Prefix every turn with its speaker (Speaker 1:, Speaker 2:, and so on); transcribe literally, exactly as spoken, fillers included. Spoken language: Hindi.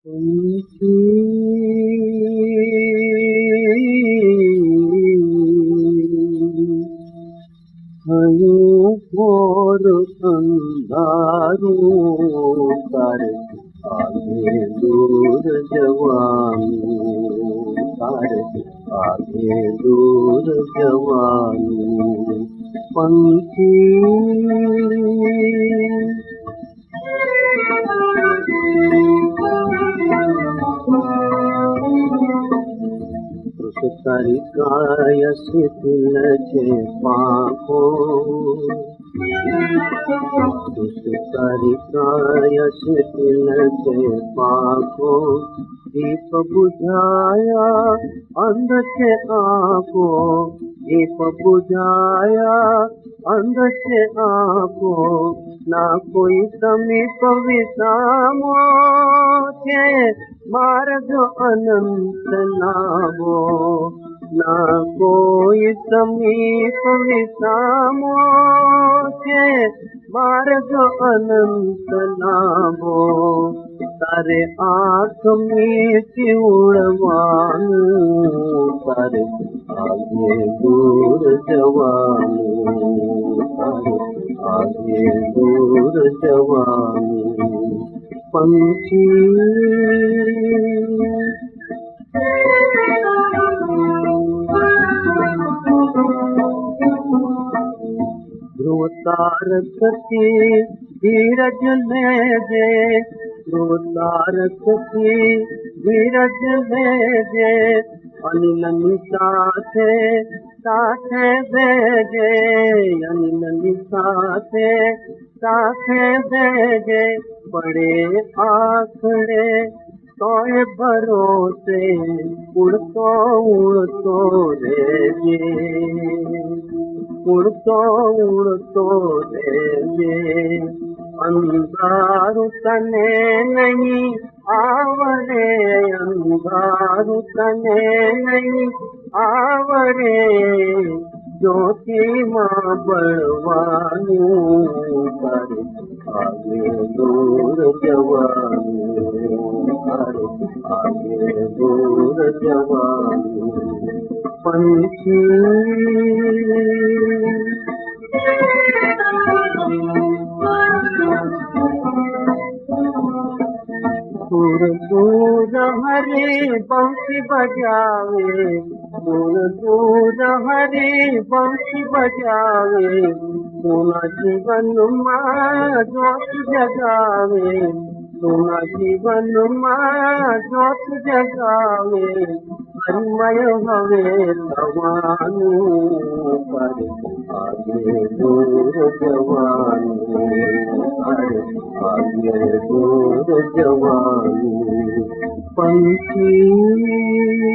Speaker 1: पंछी हयूं घोर अंधारूं तारे आगे दूर जवानी तारे आगे दूर जवानी पंछी तारिकाय शिथिल छे पाखो तारिकाय शिथिल छे पाखो दीप बुझाया अंध छे आँखो दीप बुझाया अंध छे आँखो ना कोई समीप विसामो छे मार्ग अनंत नावो ना कोई समीप विसामो छे मार्ग अनंत नावो तारे आँख मीठी उड़वानू तारे आगे दूर जवानू तारे आगे दूर जवानू पंछी ध्रुव तारक की धीरज ले जे ध्रुव तारक की धीरज ले जे अनिल साथे साथे भेजे अनिल साथे साथे भेजे बड़े आखड़े तोए भरोसे उड़तो उड़तो रेजे उड़तो उड़तो रेजे अंधारू तने नहीं आवरे अंधारू तने नहीं आवरे ज्योति मां बलवानू तारे आगे दूर जवानू तारे आगे दूर जवानू पंछी दूर दूर हरे बंसी बजावे दूर दूर हरे बंसी बजावे सोना जीवन माँ जोत जगावे सोना जीवन माँ जोत जगावे हरिमय हवे तवानू तारे आगे दूर जवानू तारे आगे दूर जवानू पंछी